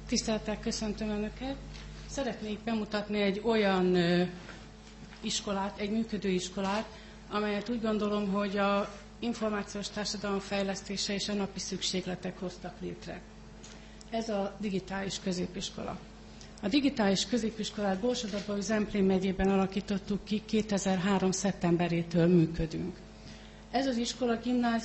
Tisztelettel köszöntöm Önöket. Szeretnék bemutatni egy olyan iskolát, egy működő iskolát, amelyet úgy gondolom, hogy a információs társadalom fejlesztése és a napi szükségletek hoztak létre. Ez a digitális középiskola. A digitális középiskolát Borsod-Abaúj-Zemplén megyében alakítottuk ki, 2003. szeptemberétől működünk. Ez az iskola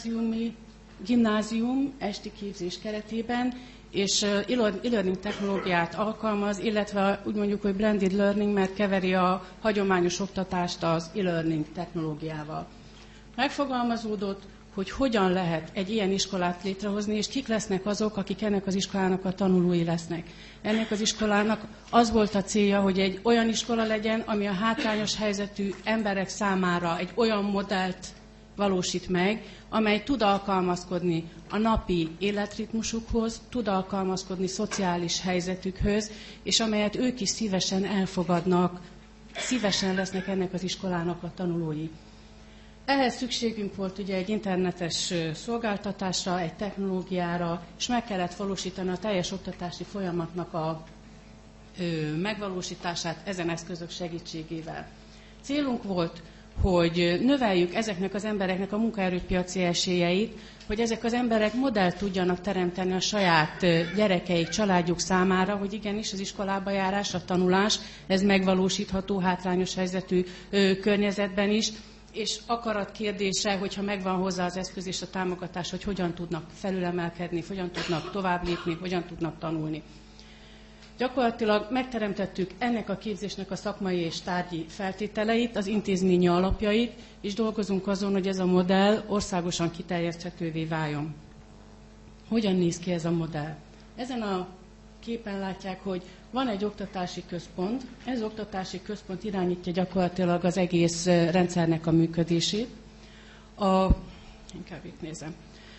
gimnázium esti képzés keretében és e-learning technológiát alkalmaz, illetve úgy mondjuk, hogy blended learning, mert keveri a hagyományos oktatást az e-learning technológiával. Megfogalmazódott, hogy hogyan lehet egy ilyen iskolát létrehozni, és kik lesznek azok, akik ennek az iskolának a tanulói lesznek. Ennek az iskolának az volt a célja, hogy egy olyan iskola legyen, ami a hátrányos helyzetű emberek számára egy olyan modellt valósít meg, amely tud alkalmazkodni a napi életritmusukhoz, tud alkalmazkodni szociális helyzetükhöz, és amelyet ők is szívesen elfogadnak, szívesen lesznek ennek az iskolának a tanulói. Ehhez szükségünk volt ugye egy internetes szolgáltatásra, egy technológiára, és meg kellett valósítani a teljes oktatási folyamatnak a megvalósítását ezen eszközök segítségével. Célunk volt, hogy növeljük ezeknek az embereknek a munkaerőpiaci esélyeit, hogy ezek az emberek modellt tudjanak teremteni a saját gyerekeik, családjuk számára, hogy igenis az iskolába járás, a tanulás, ez megvalósítható hátrányos helyzetű környezetben is, és akarat kérdése, hogyha megvan hozzá az eszköz és a támogatás, hogy hogyan tudnak felülemelkedni, hogyan tudnak tovább lépni, hogyan tudnak tanulni. Gyakorlatilag megteremtettük ennek a képzésnek a szakmai és tárgyi feltételeit, az intézményi alapjait, és dolgozunk azon, hogy ez a modell országosan kiterjeszthetővé váljon. Hogyan néz ki ez a modell? Ezen a képen látják, hogy van egy oktatási központ, ez az oktatási központ irányítja gyakorlatilag az egész rendszernek a működését. Inkább itt nézem.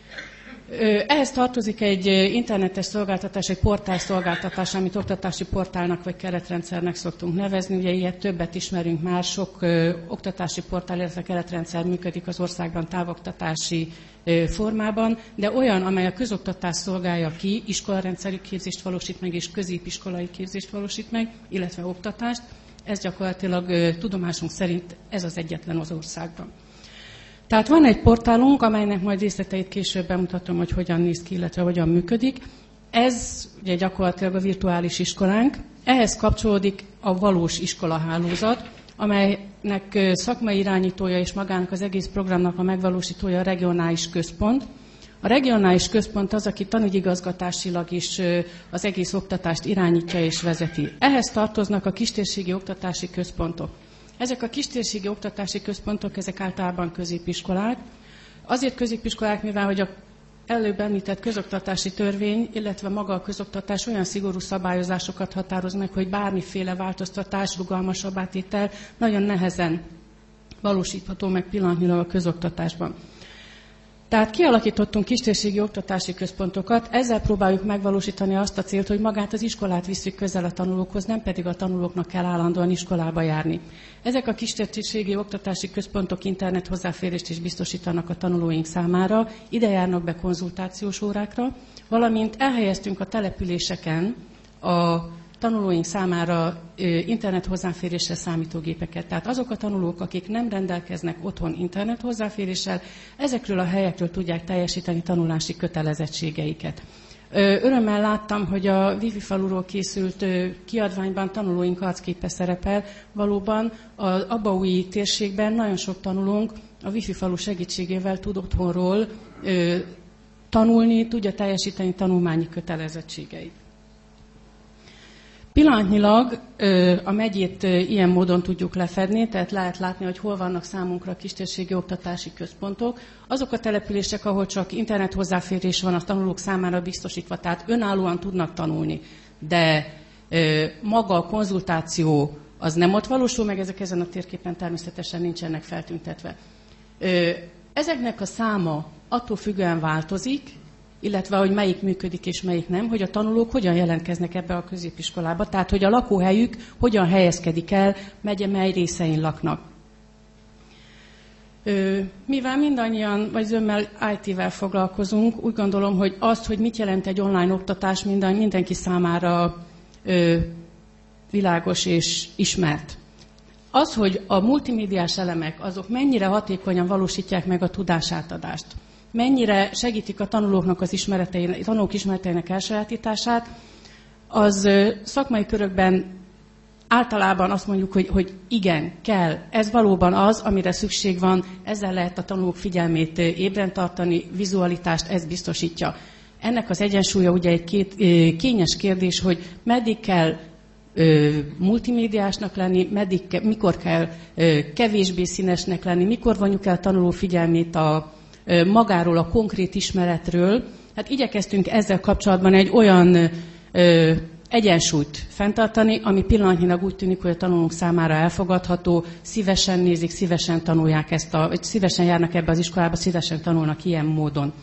Ehhez tartozik egy internetes szolgáltatás, egy portálszolgáltatás, amit oktatási portálnak vagy keretrendszernek szoktunk nevezni. Ugye ilyet többet ismerünk már, sok oktatási portál, illetve keretrendszer működik az országban távoktatási formában, de olyan, amely a közoktatást szolgálja ki, iskolarendszerű képzést valósít meg, és középiskolai képzést valósít meg, illetve oktatást. Ez gyakorlatilag tudomásunk szerint ez az egyetlen az országban. Tehát van egy portálunk, amelynek majd részleteit később bemutatom, hogy hogyan néz ki, illetve hogyan működik. Ez ugye gyakorlatilag a virtuális iskolánk. Ehhez kapcsolódik a valós iskolahálózat, amelynek szakmai irányítója és magának az egész programnak a megvalósítója a regionális központ. A regionális központ az, aki tanügyigazgatásilag is az egész oktatást irányítja és vezeti. Ehhez tartoznak a kistérségi oktatási központok. Ezek a kistérségi oktatási központok, ezek általában középiskolák. Azért középiskolák, mivel hogy a előbb említett közoktatási törvény, illetve maga a közoktatás olyan szigorú szabályozásokat határoz meg, hogy bármiféle változtatás, rugalmasabb tétel nagyon nehezen valósítható meg pillanatnyilag a közoktatásban. Tehát kialakítottunk kistérségi oktatási központokat, ezzel próbáljuk megvalósítani azt a célt, hogy magát az iskolát visszük közel a tanulókhoz, nem pedig a tanulóknak kell állandóan iskolába járni. Ezek a kistérségi oktatási központok internet hozzáférést is biztosítanak a tanulóink számára, ide járnak be konzultációs órákra, valamint elhelyeztünk a településeken a tanulóink számára internet hozzáféréssel számítógépeket. Tehát azok a tanulók, akik nem rendelkeznek otthon internet hozzáféréssel, ezekről a helyekről tudják teljesíteni tanulási kötelezettségeiket. Örömmel láttam, hogy a Wifi faluról készült kiadványban tanulóink arcképe szerepel. Valóban az abaúji térségben nagyon sok tanulónk a Wifi falu segítségével tud otthonról tanulni, tudja teljesíteni tanulmányi kötelezettségeit. Pillanatnyilag a megyét ilyen módon tudjuk lefedni, tehát lehet látni, hogy hol vannak számunkra kistérségi oktatási központok. Azok a települések, ahol csak internet hozzáférés van a tanulók számára biztosítva, tehát önállóan tudnak tanulni, de maga a konzultáció az nem ott valósul meg, ezek ezen a térképen természetesen nincsenek feltüntetve. Ezeknek a száma attól függően változik, illetve hogy melyik működik és melyik nem, hogy a tanulók hogyan jelentkeznek ebbe a középiskolába, tehát hogy a lakóhelyük hogyan helyezkedik el, megye mely részein laknak. Mivel mindannyian, vagy zömmel IT-vel foglalkozunk, úgy gondolom, hogy azt, hogy mit jelent egy online oktatás, mindenki számára világos és ismert. Az, hogy a multimédiás elemek, azok mennyire hatékonyan valósítják meg a tudásátadást, mennyire segítik a tanulók ismereteinek elsajátítását, az szakmai körökben általában azt mondjuk, hogy igen, kell. Ez valóban az, amire szükség van, ezzel lehet a tanulók figyelmét ébren tartani, vizualitást ez biztosítja. Ennek az egyensúlya ugye egy kényes kérdés, hogy meddig kell multimédiásnak lenni, mikor kell kevésbé színesnek lenni, mikor vonjuk el tanuló figyelmét magáról, a konkrét ismeretről. Hát igyekeztünk ezzel kapcsolatban egy olyan egyensúlyt fenntartani, ami pillanatnyilag úgy tűnik, hogy a tanulók számára elfogadható, szívesen nézik, szívesen tanulják vagy szívesen járnak ebbe az iskolába, szívesen tanulnak ilyen módon.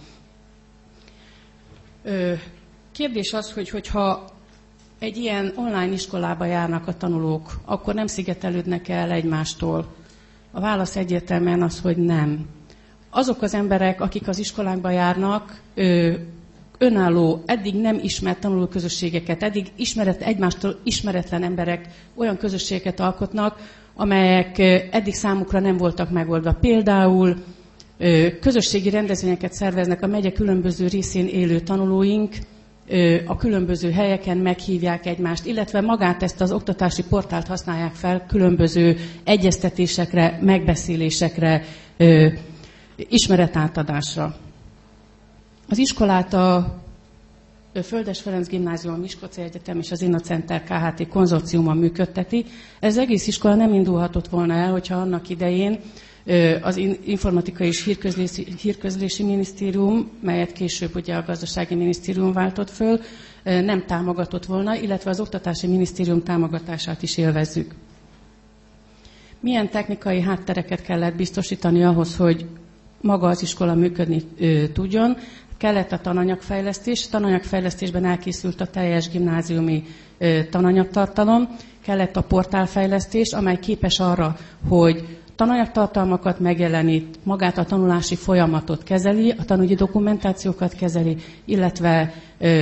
Kérdés az, hogyha egy ilyen online iskolába járnak a tanulók, akkor nem szigetelődnek el egymástól. A válasz egyértelműen az, hogy nem. Azok az emberek, akik az iskolákba járnak, önálló, eddig nem ismert tanulóközösségeket, eddig egymástól ismeretlen emberek olyan közösségeket alkotnak, amelyek eddig számukra nem voltak megoldva. Például közösségi rendezvényeket szerveznek a megye különböző részén élő tanulóink, a különböző helyeken meghívják egymást, illetve magát ezt az oktatási portált használják fel különböző egyeztetésekre, megbeszélésekre, ismeretátadásra. Az iskolát a Földes Ferenc Gimnázium, a Miskolci Egyetem és az Innocenter Kft. Konzorciuma működteti. Ez egész iskola nem indulhatott volna el, hogyha annak idején az Informatikai és Hírközlési Minisztérium, melyet később ugye a Gazdasági Minisztérium váltott föl, nem támogatott volna, illetve az Oktatási Minisztérium támogatását is élvezzük. Milyen technikai háttereket kellett biztosítani ahhoz, hogy maga az iskola működni tudjon? Kellett a tananyagfejlesztés. A tananyagfejlesztésben elkészült a teljes gimnáziumi tananyagtartalom. Kellett a portálfejlesztés, amely képes arra, hogy tananyagtartalmakat megjelenít, magát a tanulási folyamatot kezeli, a tanügyi dokumentációkat kezeli, illetve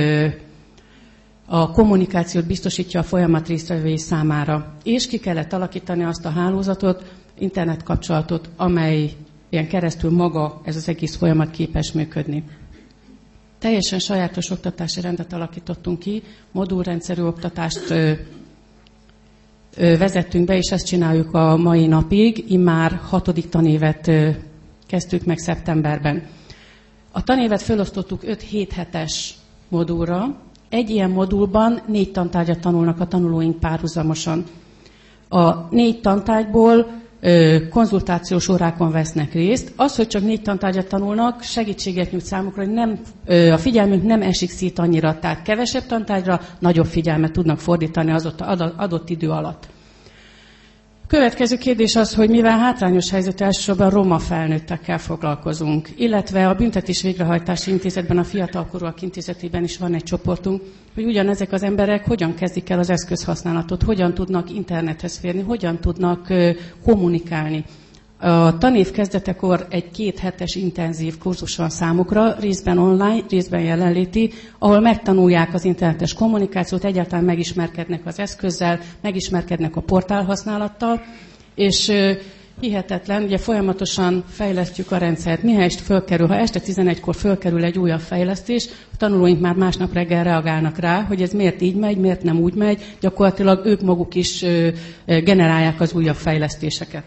a kommunikációt biztosítja a folyamat résztvevői számára. És ki kellett alakítani azt a hálózatot, internetkapcsolatot, amely ilyen keresztül maga ez az egész folyamat képes működni. Teljesen sajátos oktatási rendet alakítottunk ki, modulrendszerű oktatást vezettünk be, és ezt csináljuk a mai napig. Immár 6. tanévet kezdtük meg szeptemberben. A tanévet felosztottuk 5-7 hetes modulra. Egy ilyen modulban 4 tantárgyat tanulnak a tanulóink párhuzamosan. A 4 tantárgyból konzultációs órákon vesznek részt. Az, hogy csak 4 tantárgyat tanulnak, segítséget nyújt számukra, hogy a figyelmünk nem esik szét annyira, tehát kevesebb tantárgyra nagyobb figyelmet tudnak fordítani az adott idő alatt. Következő kérdés az, hogy mivel hátrányos helyzetű, elsősorban roma felnőttekkel foglalkozunk, illetve a Büntetés Végrehajtási Intézetben, a Fiatalkorúak Intézetében is van egy csoportunk, hogy ugyanezek az emberek hogyan kezdik el az eszközhasználatot, hogyan tudnak internethez férni, hogyan tudnak kommunikálni. A tanév kezdetekor egy 2 hetes intenzív kurzus van számukra, részben online, részben jelenléti, ahol megtanulják az internetes kommunikációt, egyáltalán megismerkednek az eszközzel, megismerkednek a portál használattal, és hihetetlen, ugye folyamatosan fejlesztjük a rendszert. Mihelyest fölkerül, ha este 11-kor fölkerül egy újabb fejlesztés, a tanulóink már másnap reggel reagálnak rá, hogy ez miért így megy, miért nem úgy megy, gyakorlatilag ők maguk is generálják az újabb fejlesztéseket.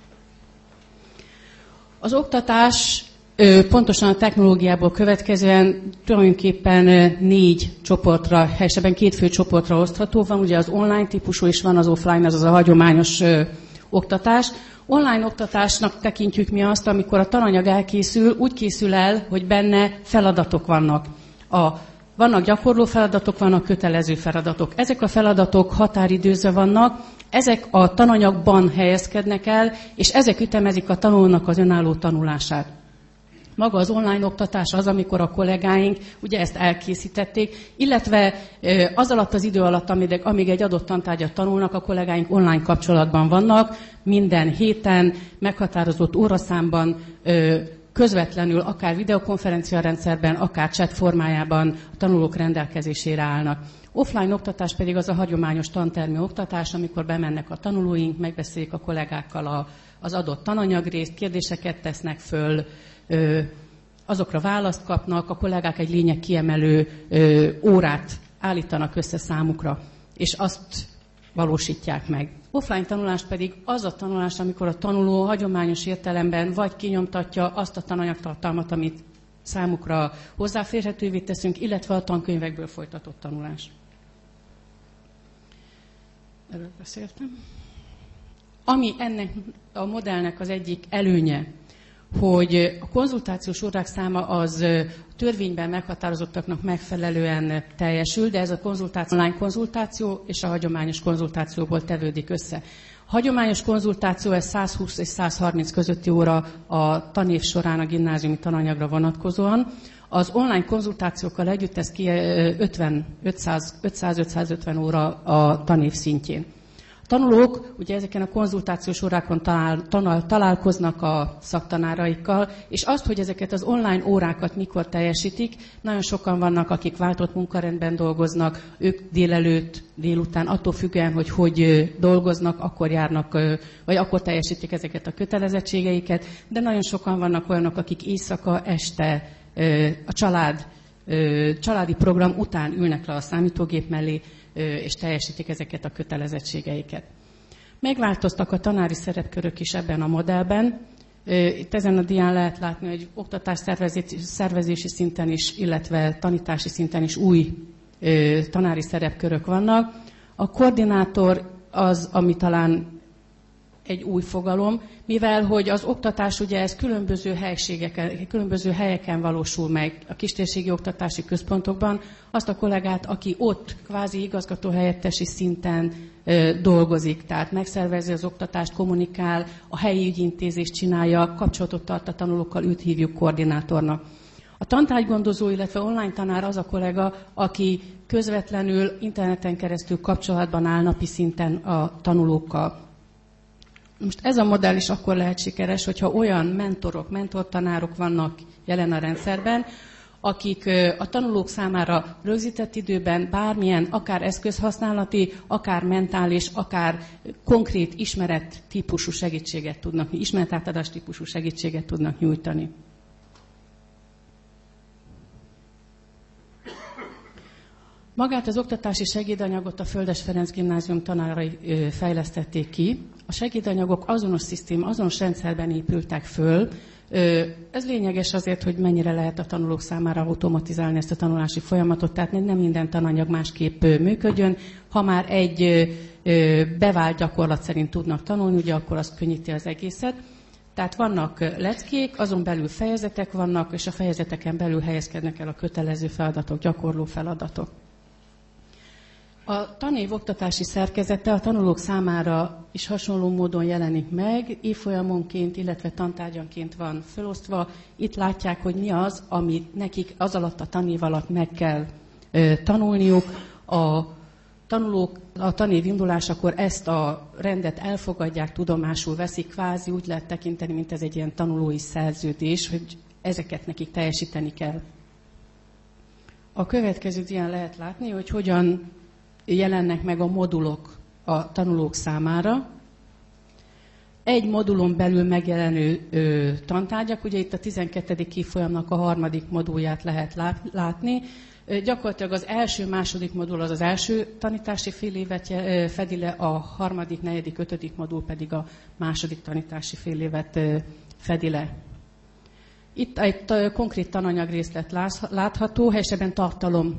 Az oktatás pontosan a technológiából következően tulajdonképpen 4 csoportra, helyesebben 2 fő csoportra osztható. Van ugye az online típusú, és van az offline, azaz a hagyományos oktatás. Online oktatásnak tekintjük mi azt, amikor a tananyag elkészül, úgy készül el, hogy benne feladatok vannak. Vannak gyakorló feladatok, vannak kötelező feladatok. Ezek a feladatok határidőzve vannak, ezek a tananyagban helyezkednek el, és ezek ütemezik a tanulónak az önálló tanulását. Maga az online oktatás az, amikor a kollégáink ugye ezt elkészítették, illetve az alatt az idő alatt, amíg egy adott tantárgyat tanulnak, a kollégáink online kapcsolatban vannak, minden héten, meghatározott óraszámban, közvetlenül, akár videokonferencia rendszerben, akár chat formájában a tanulók rendelkezésére állnak. Offline oktatás pedig az a hagyományos tantermi oktatás, amikor bemennek a tanulóink, megbeszélik a kollégákkal az adott tananyagrészt, kérdéseket tesznek föl, azokra választ kapnak, a kollégák egy lényegkiemelő órát állítanak össze számukra, és azt valósítják meg. Offline tanulás pedig az a tanulás, amikor a tanuló hagyományos értelemben vagy kinyomtatja azt a tananyagtartalmat, amit számukra hozzáférhetővé teszünk, illetve a tankönyvekből folytatott tanulás. Erről beszéltem. Ami ennek a modellnek az egyik előnye, hogy a konzultációs órák száma az törvényben meghatározottaknak megfelelően teljesül, de ez a konzultáció, online konzultáció és a hagyományos konzultációból tevődik össze. A hagyományos konzultáció ez 120 és 130 közötti óra a tanév során a gimnáziumi tananyagra vonatkozóan. Az online konzultációkkal együtt ez 500-550 óra a tanév szintjén. A tanulók ugye ezeken a konzultációs órákon találkoznak a szaktanáraikkal, és azt, hogy ezeket az online órákat mikor teljesítik, nagyon sokan vannak, akik váltott munkarendben dolgoznak, ők délután, attól függően, hogy dolgoznak, akkor járnak, vagy akkor teljesítik ezeket a kötelezettségeiket, de nagyon sokan vannak olyanok, akik éjszaka, este a családi program után ülnek le a számítógép mellé, és teljesítik ezeket a kötelezettségeiket. Megváltoztak a tanári szerepkörök is ebben a modellben. Itt ezen a dián lehet látni, hogy oktatás szervezési szinten is, illetve tanítási szinten is új tanári szerepkörök vannak. A koordinátor az, ami talán egy új fogalom, mivel hogy az oktatás ugye ez különböző helyeken valósul meg a kistérségi oktatási központokban, azt a kollégát, aki ott kvázi igazgatóhelyettesi szinten dolgozik, tehát megszervezi az oktatást, kommunikál, a helyi ügyintézést csinálja, kapcsolatot tart a tanulókkal, őt hívjuk koordinátornak. A tantárgygondozó, illetve online tanár az a kollega, aki közvetlenül interneten keresztül kapcsolatban áll napi szinten a tanulókkal. Most ez a modell is akkor lehet sikeres, hogyha olyan mentortanárok vannak jelen a rendszerben, akik a tanulók számára rögzített időben bármilyen, akár eszközhasználati, akár mentális, akár konkrét ismeretátadás típusú segítséget tudnak nyújtani. Magát az oktatási segédanyagot a Földes Ferenc Gimnázium tanárai fejlesztették ki. A segédanyagok azonos rendszerben épültek föl. Ez lényeges azért, hogy mennyire lehet a tanulók számára automatizálni ezt a tanulási folyamatot, tehát nem minden tananyag másképp működjön. Ha már egy bevált gyakorlat szerint tudnak tanulni, ugye akkor az könnyíti az egészet. Tehát vannak leckék, azon belül fejezetek vannak, és a fejezeteken belül helyezkednek el a kötelező feladatok, gyakorló feladatok. A tanév oktatási szerkezete a tanulók számára is hasonló módon jelenik meg, évfolyamonként, illetve tantárgyanként van felosztva. Itt látják, hogy mi az, amit nekik az alatt a tanév alatt meg kell tanulniuk. A tanulók a tanév indulásakor ezt a rendet elfogadják, tudomásul veszik, kvázi úgy lehet tekinteni, mint ez egy ilyen tanulói szerződés, hogy ezeket nekik teljesíteni kell. A következő dián lehet látni, hogy hogyan jelennek meg a modulok a tanulók számára. Egy modulon belül megjelenő tantárgyak, ugye itt a 12. évfolyamnak a 3. modulját lehet látni. Gyakorlatilag az első-második modul az első tanítási fél évet fedi le, a 3., 4., 5. modul pedig a második tanítási fél évet fedi le. Itt egy konkrét tananyagrészlet látható, helyesebben tartalom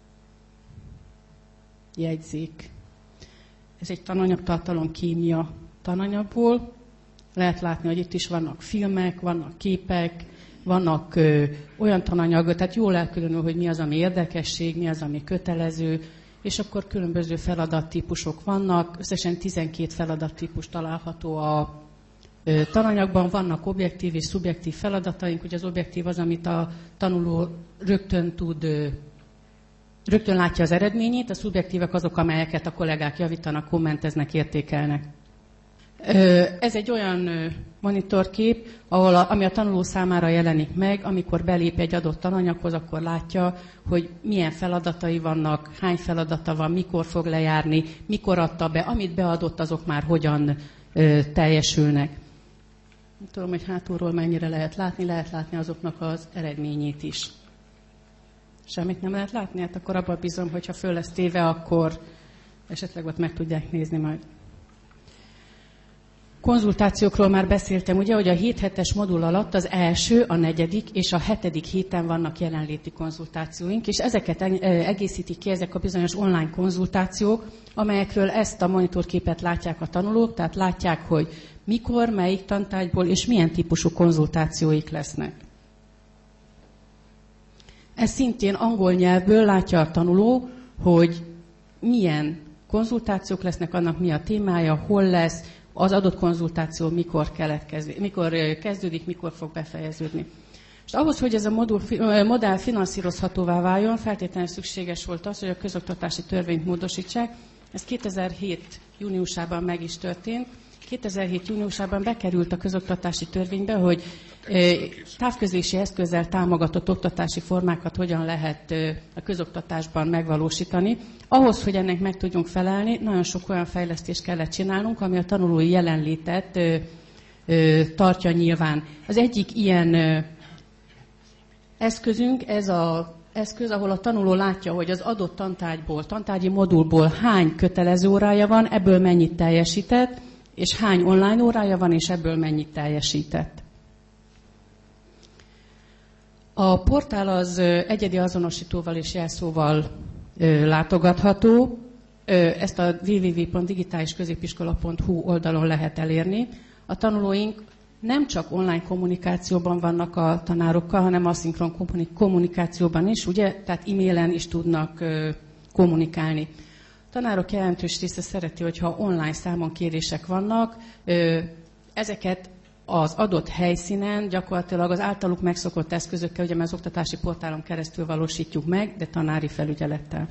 jegyzék. Ez egy tananyagtartalom kémia tananyagból. Lehet látni, hogy itt is vannak filmek, vannak képek, vannak olyan tananyagok, tehát jól elkülönül, hogy mi az, ami érdekesség, mi az, ami kötelező, és akkor különböző feladattípusok vannak. Összesen 12 feladattípus található a tananyagban. Vannak objektív és szubjektív feladataink. Ugye az objektív az, amit a tanuló rögtön látja az eredményét, a szubjektívek azok, amelyeket a kollégák javítanak, kommenteznek, értékelnek. Ez egy olyan monitorkép, ami a tanuló számára jelenik meg, amikor belép egy adott tananyaghoz, akkor látja, hogy milyen feladatai vannak, hány feladata van, mikor fog lejárni, mikor adta be, amit beadott, azok már hogyan teljesülnek. Nem tudom, hogy hátulról mennyire lehet látni azoknak az eredményét is. Semmit nem lehet látni? Hát akkor abban bízom, hogyha föl lesz téve, akkor esetleg ott meg tudják nézni majd. Konzultációkról már beszéltem, ugye, hogy a 7 hetes modul alatt az első, a 4. és a 7. héten vannak jelenléti konzultációink, és ezeket egészítik ki ezek a bizonyos online konzultációk, amelyekről ezt a monitorképet látják a tanulók, tehát látják, hogy mikor, melyik tantárgyból és milyen típusú konzultációik lesznek. Ez szintén angol nyelvből látja a tanuló, hogy milyen konzultációk lesznek, annak mi a témája, hol lesz, az adott konzultáció mikor kezdődik, mikor fog befejeződni. És ahhoz, hogy ez a modell finanszírozhatóvá váljon, feltétlenül szükséges volt az, hogy a közoktatási törvényt módosítsák. Ez 2007. júniusában meg is történt. 2007. júniusában bekerült a közoktatási törvénybe, hogy távközlési eszközzel támogatott oktatási formákat hogyan lehet a közoktatásban megvalósítani. Ahhoz, hogy ennek meg tudjunk felelni, nagyon sok olyan fejlesztést kellett csinálnunk, ami a tanulói jelenlétet tartja nyilván. Az egyik ilyen eszközünk, ez az eszköz, ahol a tanuló látja, hogy az adott tantárgyból, tantárgyi modulból hány kötelező órája van, ebből mennyit teljesített, és hány online órája van, és ebből mennyit teljesített. A portál az egyedi azonosítóval és jelszóval látogatható. Ezt a www.digitalisközépiskola.hu oldalon lehet elérni. A tanulóink nem csak online kommunikációban vannak a tanárokkal, hanem aszinkron kommunikációban is, ugye? Tehát e-mailen is tudnak kommunikálni. A tanárok jelentős része szereti, hogyha online számon kérések vannak, ezeket az adott helyszínen gyakorlatilag az általuk megszokott eszközökkel, ugye az oktatási portálon keresztül valósítjuk meg, de tanári felügyelettel.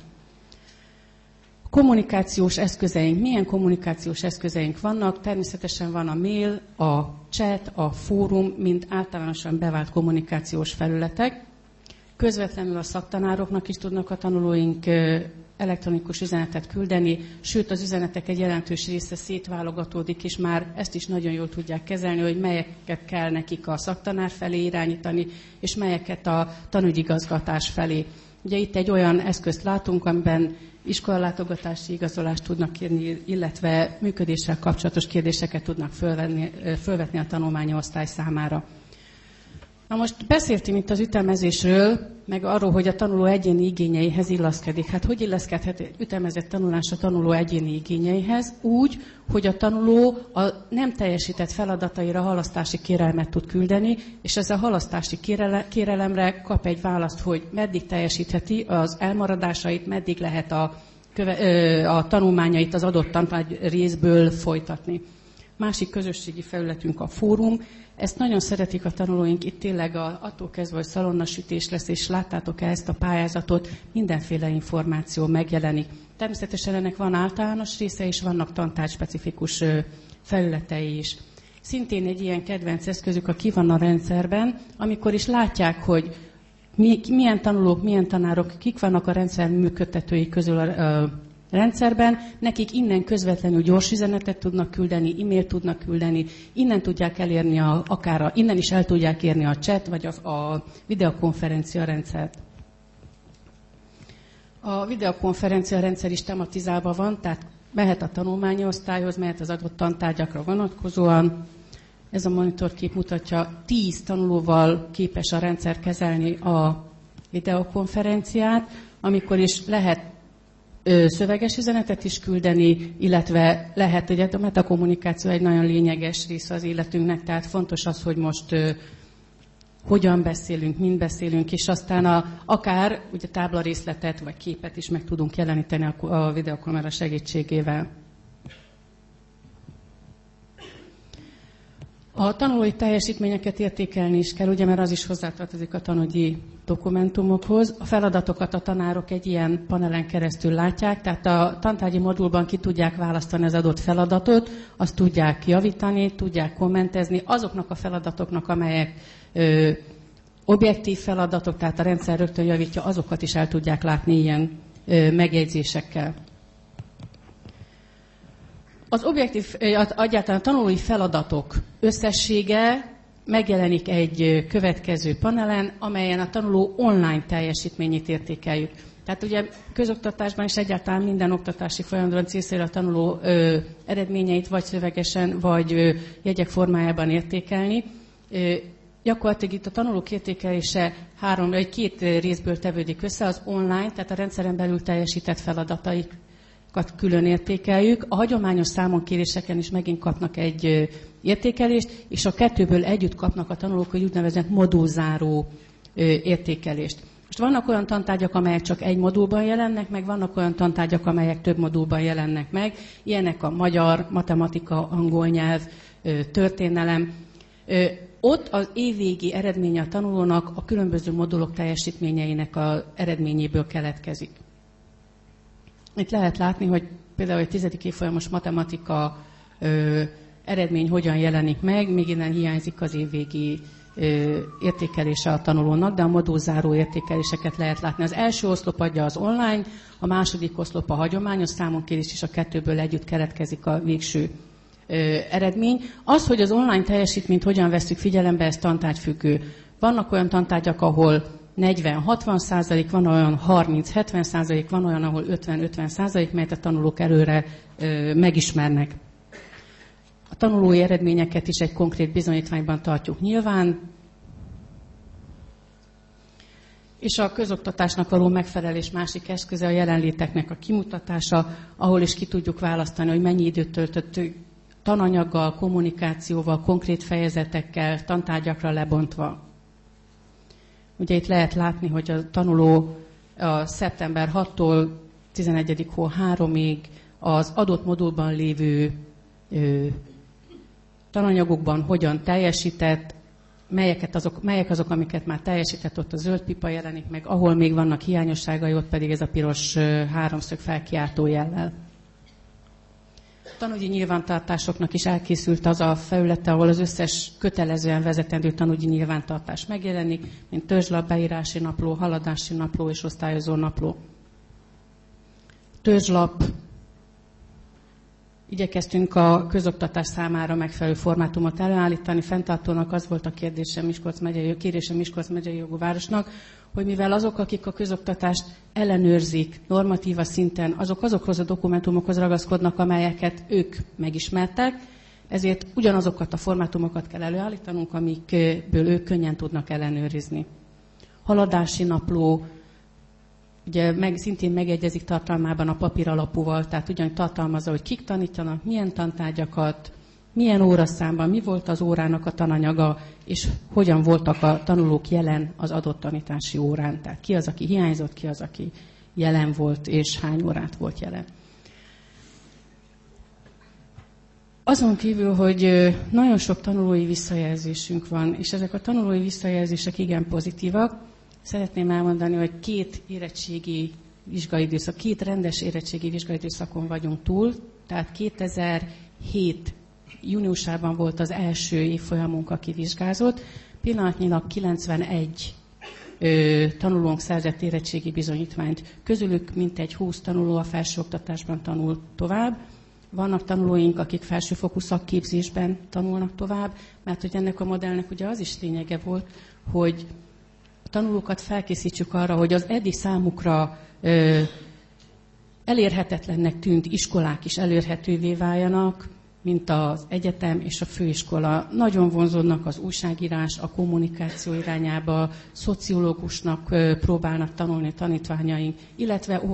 Kommunikációs eszközeink. Milyen kommunikációs eszközeink vannak? Természetesen van a mail, a chat, a fórum, mint általánosan bevált kommunikációs felületek. Közvetlenül a szaktanároknak is tudnak a tanulóink elektronikus üzenetet küldeni, sőt az üzenetek egy jelentős része szétválogatódik, és már ezt is nagyon jól tudják kezelni, hogy melyeket kell nekik a szaktanár felé irányítani, és melyeket a tanügyigazgatás felé. Ugye itt egy olyan eszközt látunk, amiben iskolalátogatási igazolást tudnak kérni, illetve működéssel kapcsolatos kérdéseket tudnak fölvetni a tanulmányi osztály számára. Na most beszéltünk itt az ütemezésről, meg arról, hogy a tanuló egyéni igényeihez illeszkedik. Hát hogy illeszkedhet egy ütemezett tanulás a tanuló egyéni igényeihez? Úgy, hogy a tanuló a nem teljesített feladataira halasztási kérelmet tud küldeni, és ez a halasztási kérelemre kap egy választ, hogy meddig teljesítheti az elmaradásait, meddig lehet a tanulmányait az adott tantárgy részből folytatni. Másik közösségi felületünk a fórum. Ezt nagyon szeretik a tanulóink, itt tényleg attól kezdve, hogy szalonnasütés lesz, és láttátok-e ezt a pályázatot, mindenféle információ megjelenik. Természetesen ennek van általános része, és vannak tantárgy-specifikus felületei is. Szintén egy ilyen kedvenc eszközük a ki van a rendszerben, amikor is látják, hogy milyen tanulók, milyen tanárok, kik vannak a rendszer működtetői közül a rendszerben, nekik innen közvetlenül gyors üzenetet tudnak küldeni, e-mailt tudnak küldeni, innen tudják elérni innen is el tudják érni a chat vagy a videokonferencia rendszert. A videokonferencia rendszer is tematizálva van, tehát mehet a tanulmányi osztályhoz, mehet az adott tantárgyakra vonatkozóan. Ez a monitorkép mutatja, 10 tanulóval képes a rendszer kezelni a videokonferenciát, amikor is lehet szöveges üzenetet is küldeni, illetve lehet, hogy a metakommunikáció egy nagyon lényeges része az életünknek, tehát fontos az, hogy most hogyan beszélünk, mind beszélünk, és aztán akár ugye táblarészletet vagy képet is meg tudunk jeleníteni a videokamera segítségével. A tanulói teljesítményeket értékelni is kell, ugye, mert az is hozzátartozik a tanügyi dokumentumokhoz. A feladatokat a tanárok egy ilyen panelen keresztül látják, tehát a tantárgyi modulban ki tudják választani az adott feladatot, azt tudják javítani, tudják kommentezni. Azoknak a feladatoknak, amelyek objektív feladatok, tehát a rendszer rögtön javítja, azokat is el tudják látni ilyen megjegyzésekkel. Az objektív, egyáltalán a tanulói feladatok összessége megjelenik egy következő panelen, amelyen a tanuló online teljesítményét értékeljük. Tehát ugye közoktatásban is egyáltalán minden oktatási folyamatban célszerű a tanuló eredményeit vagy szövegesen, vagy jegyek formájában értékelni. Gyakorlatilag itt a tanulók értékelése két részből tevődik össze, az online, tehát a rendszeren belül teljesített feladataikat külön értékeljük. A hagyományos számonkéréseken is megint kapnak egy értékelést, és a kettőből együtt kapnak a tanulók egy úgynevezett modulzáró értékelést. Most vannak olyan tantárgyak, amelyek csak egy modulban jelennek meg, vannak olyan tantárgyak, amelyek több modulban jelennek meg. Ilyenek a magyar, matematika, angol nyelv, történelem. Ott az évvégi eredménye a tanulónak a különböző modulok teljesítményeinek az eredményéből keletkezik. Itt lehet látni, hogy például egy 10. évfolyamos matematika eredmény hogyan jelenik meg, még innen hiányzik az évvégi értékelése a tanulónak, de a modulzáró értékeléseket lehet látni. Az első oszlop adja az online, a második oszlop a hagyományos számonkérés, és a kettőből együtt keletkezik a végső eredmény. Az, hogy az online teljesítményt hogyan vesszük figyelembe, ez tantárgyfüggő. Vannak olyan tantárgyak, ahol 40-60%, van olyan 30-70%, van olyan, ahol 50-50%, melyet a tanulók előre megismernek. A tanulói eredményeket is egy konkrét bizonyítványban tartjuk nyilván, és a közoktatásnak való megfelelés másik eszköze a jelenléteknek a kimutatása, ahol is ki tudjuk választani, hogy mennyi időt töltött tananyaggal, kommunikációval, konkrét fejezetekkel, tantárgyakra lebontva. Ugye itt lehet látni, hogy a tanuló a szeptember 6-tól 11. hó 3-ig az adott modulban lévő tananyagokban hogyan teljesített, melyek azok, amiket már teljesített, ott a zöld pipa jelenik meg, ahol még vannak hiányosságai, ott pedig ez a piros háromszög felkiáltó jellel. Tanúgyi nyilvántartásoknak is elkészült az a felülete, ahol az összes kötelezően vezetendő tanúgyi nyilvántartás megjelenik, mint törzslap, beírási napló, haladási napló és osztályozó napló. Törzslap. Igyekeztünk a közoktatás számára megfelelő formátumot előállítani. Fenntartónak az volt a kérésem Miskolc megyei jogú városnak, hogy mivel azok, akik a közoktatást ellenőrzik normatíva szinten, azokhoz a dokumentumokhoz ragaszkodnak, amelyeket ők megismertek, ezért ugyanazokat a formátumokat kell előállítanunk, amikből ők könnyen tudnak ellenőrizni. Haladási napló, ugye szintén megegyezik tartalmában a papíralapúval, tehát ugyan tartalmazza, hogy kik tanítanak, milyen tantárgyakat, milyen óraszámban, mi volt az órának a tananyaga, és hogyan voltak a tanulók jelen az adott tanítási órán. Tehát ki az, aki hiányzott, ki az, aki jelen volt, és hány órát volt jelen. Azon kívül, hogy nagyon sok tanulói visszajelzésünk van, és ezek a tanulói visszajelzések igen pozitívak, szeretném elmondani, hogy két rendes érettségi vizsgaidőszakon vagyunk túl, tehát 2007 júniusában volt az első évfolyamunk, aki vizsgázott. Pillanatnyilag 91 tanulónk szerzett érettségi bizonyítványt. Közülük mintegy 20 tanuló a felsőoktatásban tanul tovább. Vannak tanulóink, akik felsőfokú szakképzésben tanulnak tovább, mert hogy ennek a modellnek ugye az is lényege volt, hogy a tanulókat felkészítsük arra, hogy az eddig számukra elérhetetlennek tűnt iskolák is elérhetővé váljanak, mint az egyetem és a főiskola. Nagyon vonzódnak az újságírás, a kommunikáció irányába, szociológusnak próbálnak tanulni tanítványaink, illetve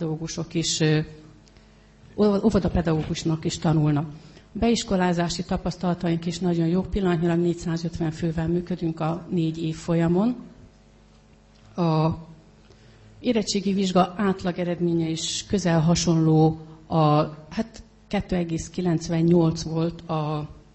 óvodapedagógusnak is tanulnak. Beiskolázási tapasztalataink is nagyon jók, pillanatnyilag 450 fővel működünk a 4 évfolyamon. A érettségi vizsga átlag eredménye is közel hasonló, 2,98 volt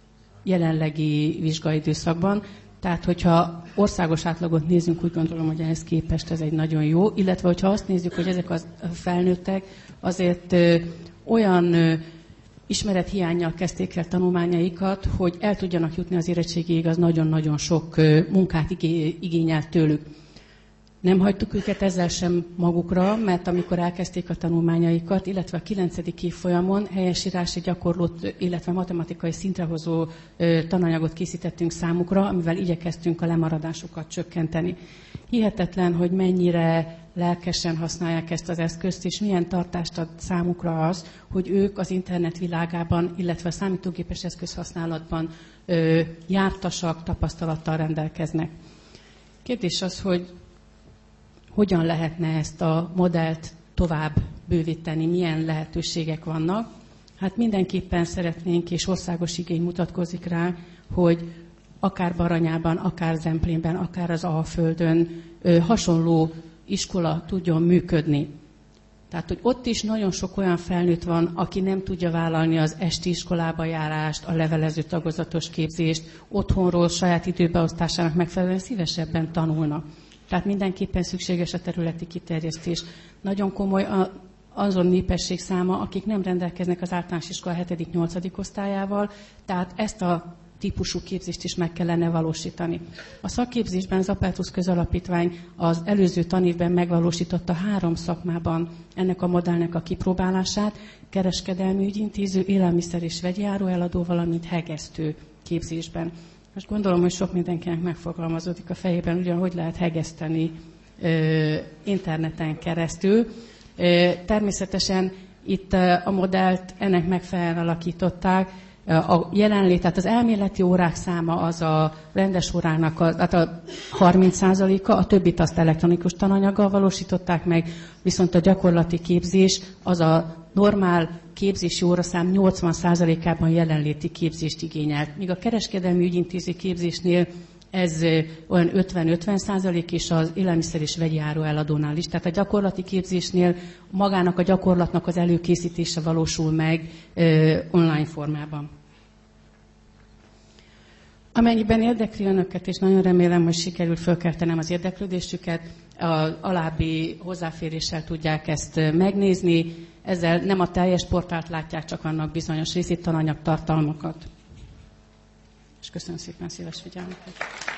jelenlegi vizsgaidőszakban. Tehát, hogyha országos átlagot nézzünk, úgy gondolom, hogy ehhez képest ez egy nagyon jó, illetve hogyha azt nézzük, hogy ezek a felnőttek azért olyan ismerethiánnyal kezdték el tanulmányaikat, hogy el tudjanak jutni az érettségig, az nagyon-nagyon sok munkát igényelt tőlük. Nem hagytuk őket ezzel sem magukra, mert amikor elkezdték a tanulmányaikat, illetve a 9. évfolyamon helyesírási gyakorlót, illetve matematikai szintrehozó tananyagot készítettünk számukra, amivel igyekeztünk a lemaradásokat csökkenteni. Hihetetlen, hogy mennyire lelkesen használják ezt az eszközt, és milyen tartást ad számukra az, hogy ők az internet világában, illetve a számítógépes eszközhasználatban jártasak, tapasztalattal rendelkeznek. Kérdés az, hogy hogyan lehetne ezt a modellt tovább bővíteni, milyen lehetőségek vannak. Hát mindenképpen szeretnénk, és országos igény mutatkozik rá, hogy akár Baranyában, akár Zemplénben, akár az Alföldön hasonló iskola tudjon működni. Tehát, hogy ott is nagyon sok olyan felnőtt van, aki nem tudja vállalni az esti iskolába járást, a levelező tagozatos képzést, otthonról saját időbeosztásának megfelelően szívesebben tanulnak. Tehát mindenképpen szükséges a területi kiterjesztés. Nagyon komoly azon népesség száma, akik nem rendelkeznek az általános iskola 7.-8. osztályával, tehát ezt a típusú képzést is meg kellene valósítani. A szakképzésben az Apertus Közalapítvány az előző tanévben megvalósította 3 szakmában ennek a modellnek a kipróbálását, kereskedelmi ügyintéző, élelmiszer és vegyi árueladó, valamint hegesztő képzésben. Most gondolom, hogy sok mindenkinek megfogalmazódik a fejében, ugyan hogy lehet hegeszteni interneten keresztül. Természetesen itt a modellt ennek megfelelően alakították. A jelenlét, tehát az elméleti órák száma az a rendes órának tehát a 30%-a, a többit azt elektronikus tananyaggal valósították meg, viszont a gyakorlati képzés az a normál képzési óraszám 80%-ában jelenléti képzést igényelt. Míg a kereskedelmi ügyintéző képzésnél ez olyan 50-50%, és az élelmiszer és vegyi árueladónál is. Tehát a gyakorlati képzésnél magának a gyakorlatnak az előkészítése valósul meg online formában. Amennyiben érdekli önöket, és nagyon remélem, hogy sikerül fölkeltenem az érdeklődésüket, az alábbi hozzáféréssel tudják ezt megnézni. Ezzel nem a teljes portált látják, csak annak bizonyos részét, tananyagtartalmakat. És köszönöm szépen szíves figyelmüket.